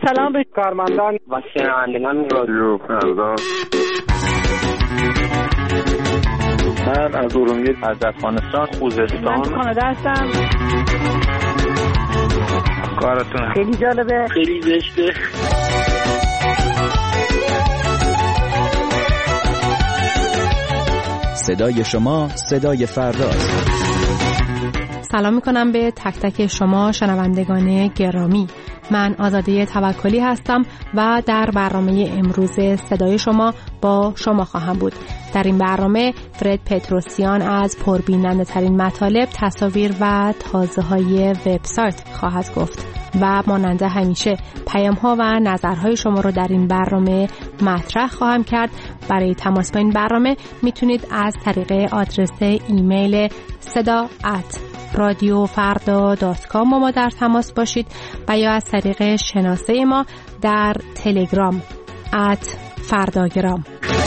سلام به کارمندان و شنوندگان رادیو فردا. من از ارومیه، از افغانستان، خوزستان. من کانادا هستم. کارتون خیلی جالبه، خیلی زشته. صدای شما صدای فرداست. سلام میکنم به تک تک شما شنوندگان گرامی. من آزاده توکلی هستم و در برنامه امروز صدای شما با شما خواهم بود. در این برنامه فرد پتروسیان از پربیننده ترین مطالب، تصاویر و تازه های وبسایت خواهد گفت و مانند همیشه پیام ها و نظرهای شما رو در این برنامه مطرح خواهم کرد. برای تماس با این برنامه میتونید از طریق آدرس ایمیل sada@radiofarda.com با ما در تماس باشید و یا از طریق شناسه ما در تلگرام @فرداگرام.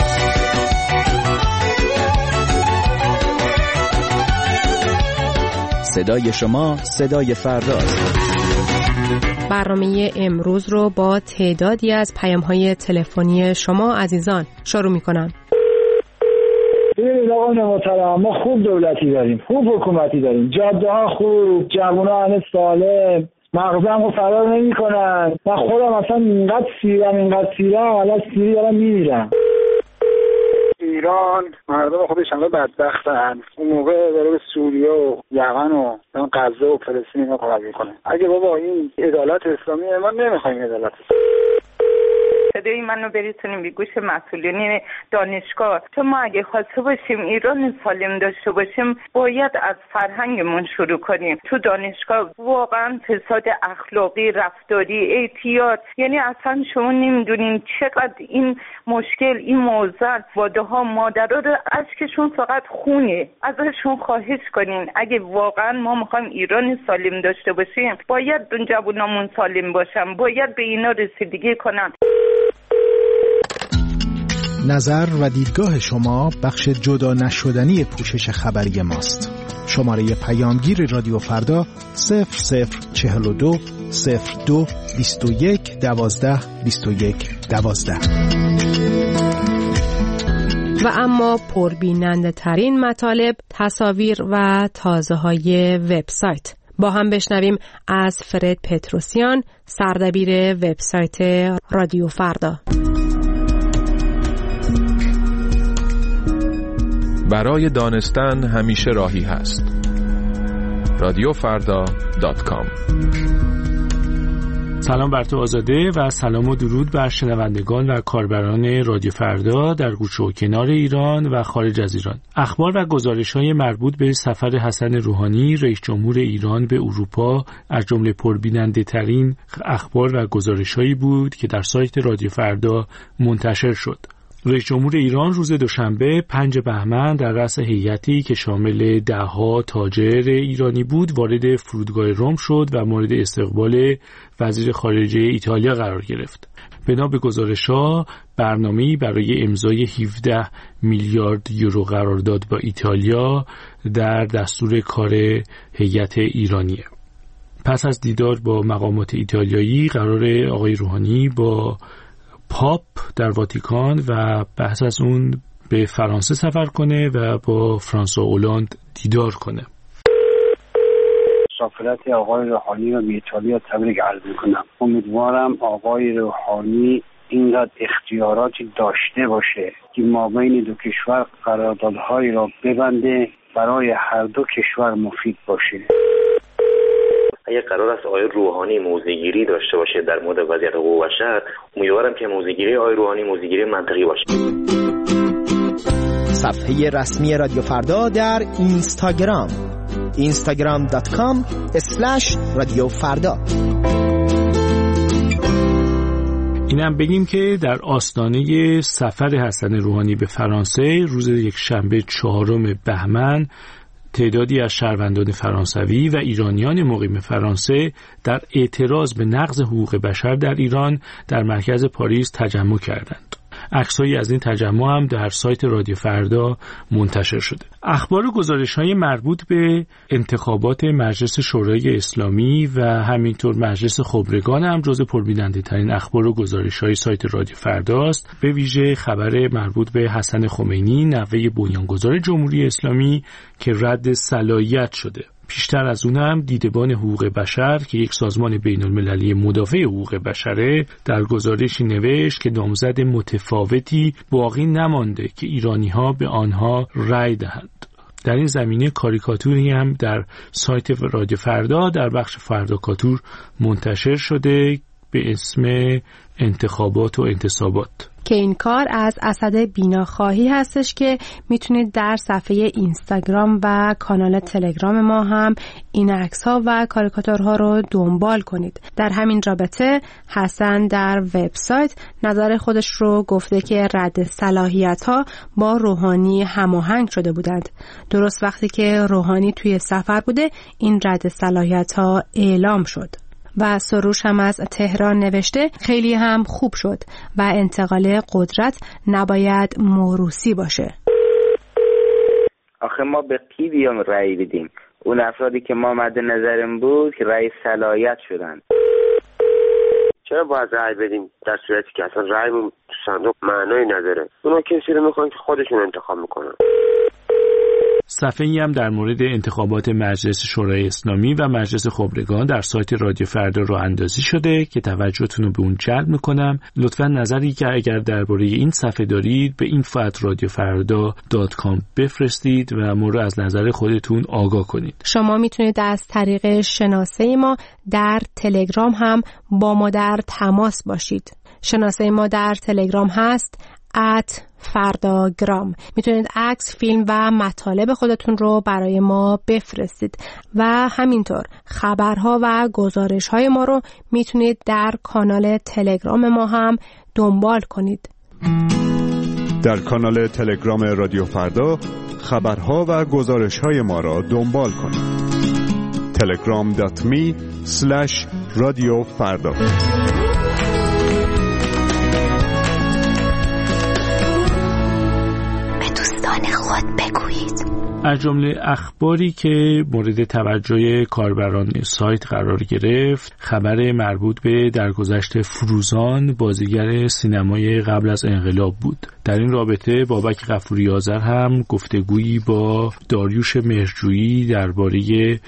صدای شما صدای فرداست. برنامه امروز رو با تعدادی از پیام‌های تلفنی شما عزیزان شروع می‌کنم. ببینید آقا محترم، ما خوب دولتی داریم، خوب حکومتی داریم، جاده ها خوب، جوونا همه سالم، مغزمو فرار نمی‌کنن. من خودم اصلا اینقدر سیرم الان سیری دارم میمیرم. ایران مردم خودش همه بدبختن. اون موقع داره به سوریه و یمن و غزه و فلسطین اینا کمک میکنه. اگه بابا این عدالت اسلامیه، ما نمیخوایم عدالت اسلامی. صدای منو برسونیم به گوش مسئولین دانشگاه. چون ما اگه خواسته باشیم ایران سالم داشته باشیم باید از فرهنگمون شروع کنیم. تو دانشگاه واقعا فساد اخلاقی، رفتاری، اعتیاد، یعنی اصلا شما نمیدونین چقدر این مشکل، این موضوع واده ها مادرها رو اشکشون فقط خونه. ازشون خواهش کنین اگه واقعا ما میخوایم ایران سالم داشته باشیم باید اون جوانامون سالم باشن، باید به اینا رسیدگی کنن. نظر و دیدگاه شما بخش جدا نشدنی پوشش خبری ماست. شماره پیامگیر رادیو فردا 0042 02 21 12 21 12. و اما پربیننده ترین مطالب، تصاویر و تازه های وبسایت. با هم بشنویم از فرد پتروسیان، سردبیر وبسایت رادیو فردا. برای دانستن همیشه راهی هست. radiofarda.com. سلام بر تو آزاده و سلام و درود بر شنوندگان و کاربران رادیو فردا در گوشه و کنار ایران و خارج از ایران. اخبار و گزارش‌های مربوط به سفر حسن روحانی رئیس جمهور ایران به اروپا از جمله پربیننده ترین اخبار و گزارش‌هایی بود که در سایت رادیو فردا منتشر شد. رئیس جمهور ایران روز دوشنبه 5 بهمن در رأس هیئتی که شامل ده‌ها تاجر ایرانی بود وارد فرودگاه رم شد و مورد استقبال وزیر خارجه ایتالیا قرار گرفت. بنا به گزارش‌ها برنامه‌ای برای امضای 17 میلیارد یورو قرارداد با ایتالیا در دستور کار هیئت ایرانیه. پس از دیدار با مقامات ایتالیایی قرار آقای روحانی با پاپ در واتیکان و بحث از اون به فرانسه سفر کنه و با فرانسوا اولاند دیدار کنه. مسافرت آقای روحانی رو به ایتالیا تبریک عرض میکنم. امیدوارم آقای روحانی اینقدر اختیاراتی داشته باشه که مابین دو کشور قراردادهایی را ببنده برای هر دو کشور مفید باشه. اگه قرار است آقای روحانی موضع‌گیری داشته باشه در مورد وضعیت حقوق بشر، امیدوارم که موضع‌گیری آقای روحانی موضع‌گیری منطقی باشه. صفحه رسمی رادیو فردا در اینستاگرام instagram.com/رادیوفردا. اینم بگیم که در آستانه سفر حسن روحانی به فرانسه روز یکشنبه 4 بهمن تعدادی از شهروندان فرانسوی و ایرانیان مقیم فرانسه در اعتراض به نقض حقوق بشر در ایران در مرکز پاریس تجمع کردند. عکسایی از این تجمع هم در سایت رادیو فردا منتشر شده. اخبار و گزارش‌های مربوط به انتخابات مجلس شورای اسلامی و همینطور مجلس خبرگان هم جزو پربیننده‌ترین اخبار و گزارش‌های سایت رادیو فرداست. به ویژه خبر مربوط به حسن خمینی، نوه بنیانگذار جمهوری اسلامی که رد صلاحیت شده. پیشتر از اون هم دیدبان حقوق بشر که یک سازمان بین‌المللی مدافع حقوق بشره در گزارشی نوشت که نامزد متفاوتی باقی نمانده که ایرانی‌ها به آنها رأی دهند. در این زمینه کاریکاتوری هم در سایت رادیو فردا در بخش فرداکاتور منتشر شده به اسم انتخابات و انتصابات که این کار از اسد بیناخواهی هستش که میتونید در صفحه اینستاگرام و کانال تلگرام ما هم این عکس‌ها و کاریکاتورها رو دنبال کنید. در همین رابطه حسن در وبسایت نظر خودش رو گفته که رد صلاحیت‌ها با روحانی هماهنگ شده بودند. درست وقتی که روحانی توی سفر بوده این رد صلاحیت‌ها اعلام شد. و سروش هم از تهران نوشته خیلی هم خوب شد و انتقال قدرت نباید موروثی باشه. آخه ما به کی بیام رأی بدیم؟ اون افرادی که ما مد نظرم بود که رأی صلاحیت شدن. چرا باید رأی بدیم در صورتی که اصلا رأیمون تو صندوق معنایی نداره؟ اونا کسی رو میخوان که خودشون انتخاب میکنن. صفحه‌ای هم در مورد انتخابات مجلس شورای اسلامی و مجلس خبرگان در سایت رادیو فردا راه اندازی شده که توجهتون رو به اون جلب میکنم. لطفاً نظری که اگر درباره این صفحه دارید به info@radiofarda.com بفرستید و ما رو از نظر خودتون آگاه کنید. شما میتونید از طریق شناسه ما در تلگرام هم با ما در تماس باشید. شناسه ما در تلگرام هست @فرداگرام. میتونید عکس، فیلم و مطالب خودتون رو برای ما بفرستید و همینطور خبرها و گزارش‌های ما رو میتونید در کانال تلگرام ما هم دنبال کنید. در کانال تلگرام رادیو فردا خبرها و گزارش‌های ما را دنبال کنید. telegram.me/radiofarda. از جمله اخباری که مورد توجه کاربران سایت قرار گرفت خبر مربوط به درگذشت فروزان، بازیگر سینمای قبل از انقلاب بود. در این رابطه بابک غفوری آذر هم گفتگویی با داریوش مهرجویی درباره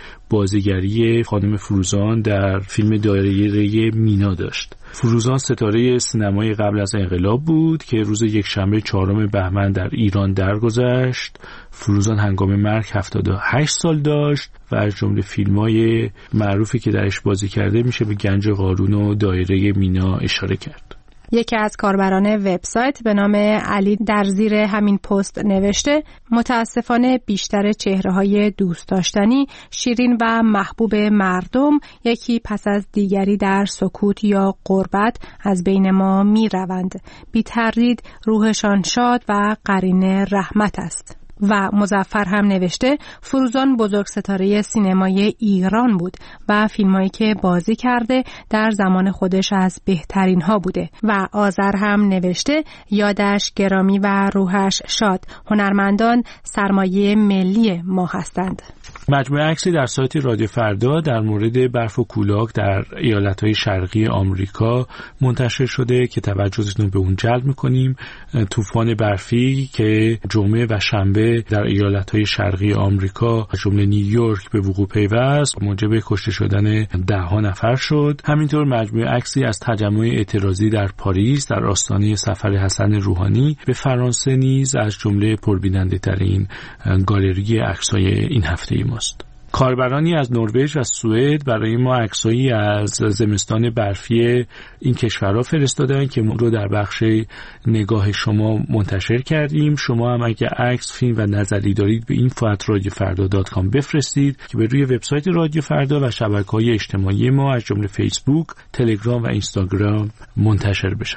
بازیگری خانم فروزان در فیلم دایره مینا داشت. فروزان ستاره سینمای قبل از انقلاب بود که روز یکشنبه 4 بهمن در ایران درگذشت. فروزان هنگام مرگ 78 سال داشت و از جمله فیلم‌های معروفی که درش بازی کرده میشه به گنج قارون و دایره مینا اشاره کرد. یکی از کاربران وبسایت به نام علی در زیر همین پست نوشته متاسفانه بیشتر چهره‌های دوست داشتنی، شیرین و محبوب مردم یکی پس از دیگری در سکوت یا غربت از بین ما می‌روند. بی تردید روحشان شاد و قرین رحمت است. و مظفر هم نوشته فروزان بزرگ ستاره سینمای ایران بود و فیلمایی که بازی کرده در زمان خودش از بهترین ها بوده. و آذر هم نوشته یادش گرامی و روحش شاد، هنرمندان سرمایه ملی ما هستند. مجموعه عکسی در سایت رادیو فردا در مورد برف و کولاک در ایالت‌های شرقی آمریکا منتشر شده که توجهتون به اون جلب می‌کنیم. طوفان برفی که جمعه و شنبه در ایالت‌های شرقی آمریکا جمله نیویورک به وقوع پیوست موجب کشته شدن 10 نفر شد. همینطور مجموعه عکسی از تجمع اعتراضی در پاریس در آستانه سفر حسن روحانی به فرانسه نیز از جمله پربیننده‌ترین گالری عکس‌های این هفته ماست. کاربرانی از نروژ و سوئد برای ما عکسایی از زمستان برفی این کشورها فرستادن که ما رو در بخش نگاه شما منتشر کردیم. شما هم اگه عکس، فیلم و نظری دارید به info@radiofarda.com بفرستید که به روی وبسایت رادیو فردا و شبکه‌های اجتماعی ما از جمله فیسبوک، تلگرام و اینستاگرام منتشر بشن.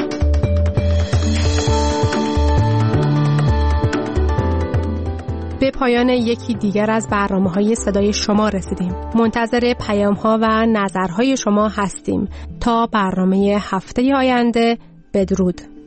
به پایان یکی دیگر از برنامه‌های صدای شما رسیدیم. منتظر پیام‌ها و نظرهای شما هستیم. تا برنامه هفته آینده، بدرود.